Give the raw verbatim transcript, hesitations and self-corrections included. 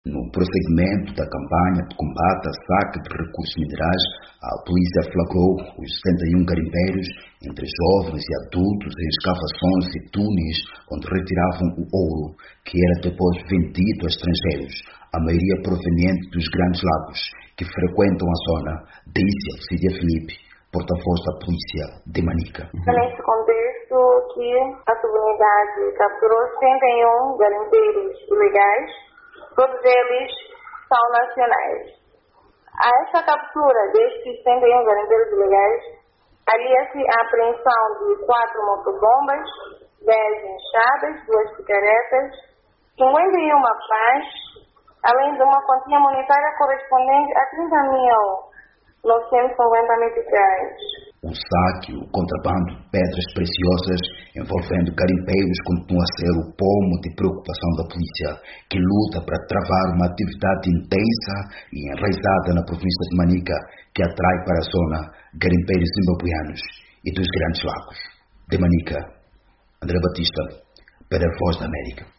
No prosseguimento da campanha de combate a saque de recursos minerais, a polícia flagrou os setenta e um garimpeiros, entre jovens e adultos, em escavações e túneis onde retiravam o ouro, que era depois vendido a estrangeiros, a maioria proveniente dos Grandes Lagos, que frequentam a zona, disse Alcídia Filipe, porta-voz da polícia de Manica. É nesse contexto que a subunidade capturou setenta e um garimpeiros ilegais. Todos eles são nacionais. A essa captura destes setenta e um garimpeiros ilegais, alia-se a apreensão de quatro motobombas, dez enxadas, duas picaretas, cinquenta e uma pás, além de uma quantia monetária correspondente a trinta mil novecentos e cinquenta meticais. O saque, o contrabando de pedras preciosas envolvendo garimpeiros continua a ser o pomo de preocupação da polícia, que luta para travar uma atividade intensa e enraizada na província de Manica, que atrai para a zona garimpeiros zimbabuianos e dos Grandes Lagos. De Manica, André Batista, para a Voz da América.